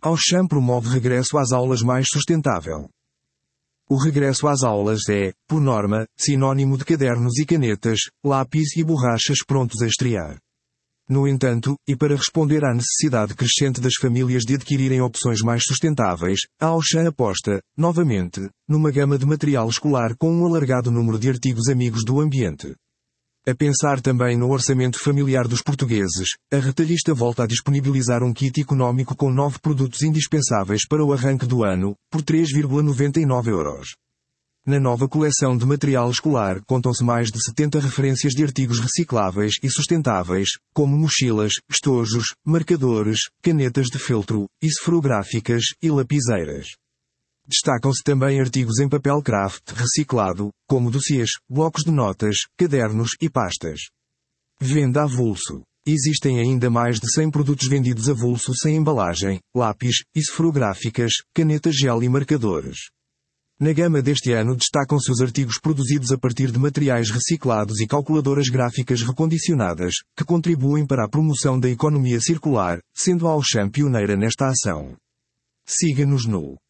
Auchan promove regresso às aulas mais sustentável. O regresso às aulas é, por norma, sinônimo de cadernos e canetas, lápis e borrachas prontos a estrear. No entanto, e para responder à necessidade crescente das famílias de adquirirem opções mais sustentáveis, a Auchan aposta, novamente, numa gama de material escolar com um alargado número de artigos amigos do ambiente. A pensar também no orçamento familiar dos portugueses, a retalhista volta a disponibilizar um kit económico com 9 produtos indispensáveis para o arranque do ano, por 3,99 €. Na nova coleção de material escolar contam-se mais de 70 referências de artigos recicláveis e sustentáveis, como mochilas, estojos, marcadores, canetas de feltro, esferográficas e lapiseiras. Destacam-se também artigos em papel craft reciclado, como dossiês, blocos de notas, cadernos e pastas. Venda avulso. Existem ainda mais de 100 produtos vendidos avulso sem embalagem, lápis, esferográficas, canetas gel e marcadores. Na gama deste ano destacam-se os artigos produzidos a partir de materiais reciclados e calculadoras gráficas recondicionadas, que contribuem para a promoção da economia circular, sendo a Auchan pioneira nesta ação. Siga-nos no